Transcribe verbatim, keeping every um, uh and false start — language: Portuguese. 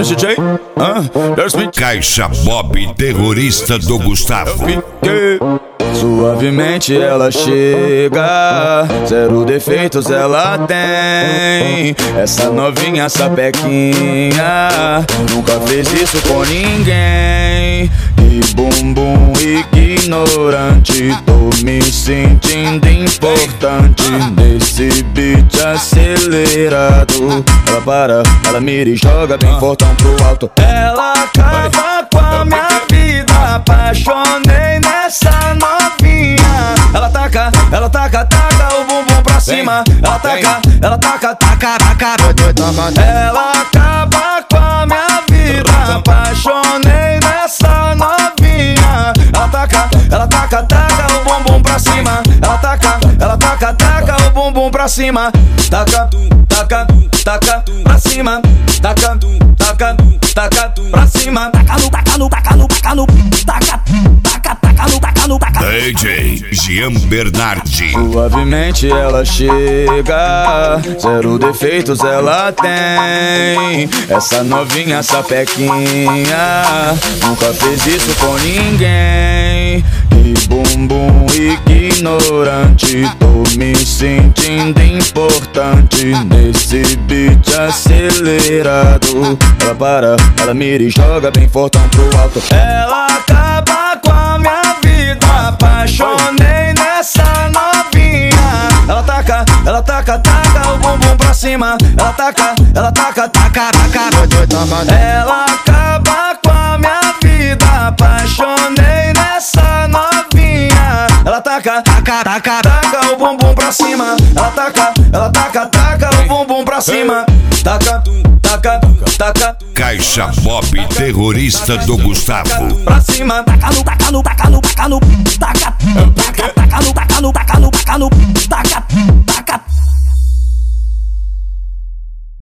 Menos D J, ah, Caixa Bob, terrorista do Gustavo. Suavemente ela chega, zero defeitos ela tem. Essa novinha sapequinha nunca fez isso com ninguém. E bumbum ignorante, tô me sentindo importante nesse beat acelerado. Ela para, ela mira e joga bem fortão pro alto. Ela acaba com a minha vida, apaixonei nessa novinha. Ela taca, ela taca, taca o bumbum pra cima. Ela taca, ela taca, taca, taca. Ela acaba com a minha vida, apaixonei nessa novinha. Ela taca, ela taca, taca o bumbum pra cima. Ela taca, ela taca, taca o bumbum pra cima. Taca, taca, taca pra cima. Taca, taca, taca pra cima. Taca no, taca no, taca no, taca no, taca, taca, taca no, taca no, taca. D J Jean Bernardi. Suavemente ela chega, zero defeitos ela tem. Essa novinha sapequinha nunca fez isso com ninguém. E bumbum ignorante, tô me sentindo importante nesse beat acelerado. Ela para, ela mira e joga bem fortão pro alto. Ela acaba com a minha vida, apaixonei nessa novinha. Ela taca, ela taca, taca o bumbum pra cima. Ela taca, ela taca, taca, taca. Ela acaba com a minha vida, apaixonei nessa novinha. Ela taca, taca, taca, taca o bumbum pra cima. Ela taca, ela taca, taca o bumbum pra cima. Taca, taca, taca. Caixa Bob, terrorista do Gustavo. Pra cima, taca no, taca no, taca no, taca no, taca, taca, taca no, taca no, taca no, taca no, taca.